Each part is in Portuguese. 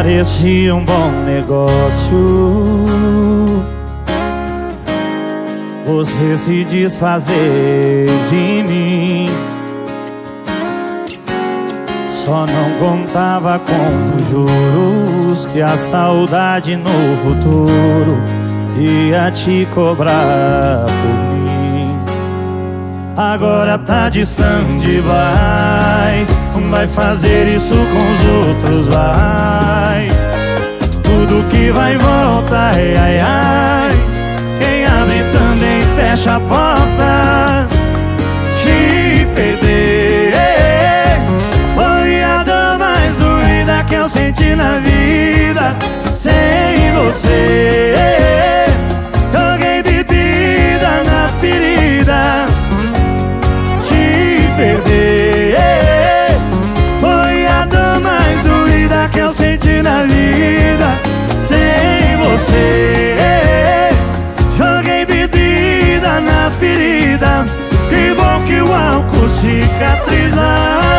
parecia um bom negócio você se desfazer de mim. Só não contava com os juros que a saudade no futuro ia te cobrar por mim. Agora tá distante, vai fazer isso com os outros, vai. Tudo que vai e volta, ai, ai, ai. Quem abre também fecha a porta. Te perder foi a dor mais doída que eu senti na vida. Sem você joguei bebida na ferida. Te perder foi a dor mais doída que eu senti na vida. Sem você joguei bebida na ferida. Que bom que o álcool cicatriza.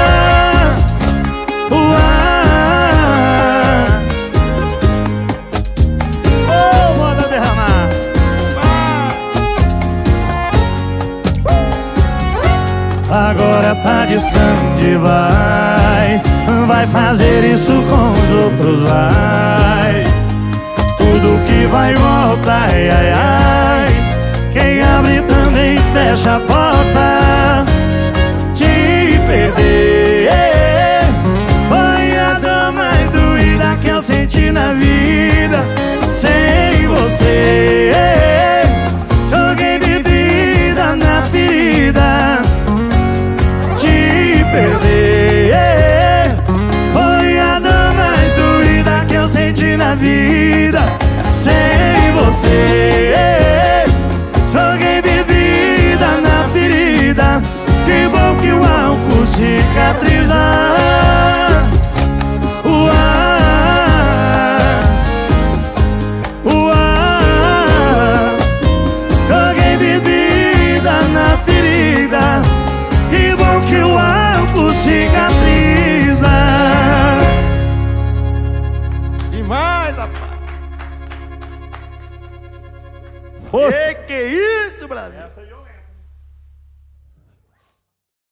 Manda derramar. Agora tá distante, vai fazer isso com os outros, vai. Tudo que vai e volta, ai, ai, ai. Quem abre também fecha a porta. Te perder foi a dor mais doída que eu senti na vida. Sem você joguei bebida na ferida. Te perder foi a dor mais doída que eu senti na vida. Sem você joguei bebida na ferida. Que bom que o álcool cicatriza. Joguei bebida na ferida. Que bom que o álcool cicatriza. Demais, rapaz. Força. Que isso, Brasil?